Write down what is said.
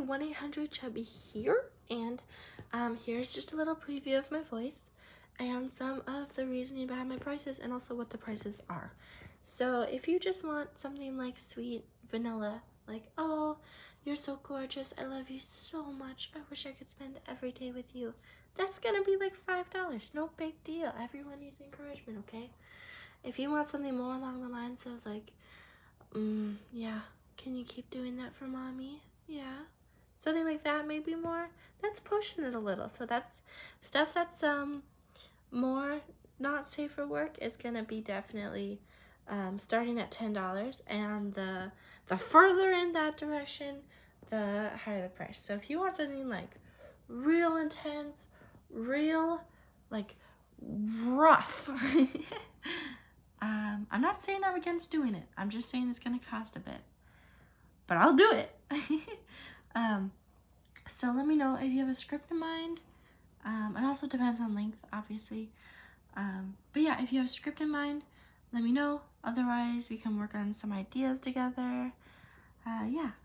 1-800-Chubby here, and here's just a little preview of my voice and some of the reasoning behind my prices and also what the prices are. So if you just want something like sweet vanilla, like, oh, you're so gorgeous, I love you so much, I wish I could spend every day with you, that's gonna be like $5. No big deal. Everyone needs encouragement, okay? If you want something more along the lines of like, yeah, can you keep doing that for mommy? Yeah. Something like that, maybe more. That's pushing it a little. So that's stuff that's more not safe for work is gonna be definitely starting at $10, and the further in that direction, the higher the price. So if you want something like real intense, real like rough, I'm not saying I'm against doing it. I'm just saying it's gonna cost a bit, but I'll do it. So let me know if you have a script in mind. It also depends on length, obviously. But yeah, if you have a script in mind, let me know. Otherwise, we can work on some ideas together. Yeah,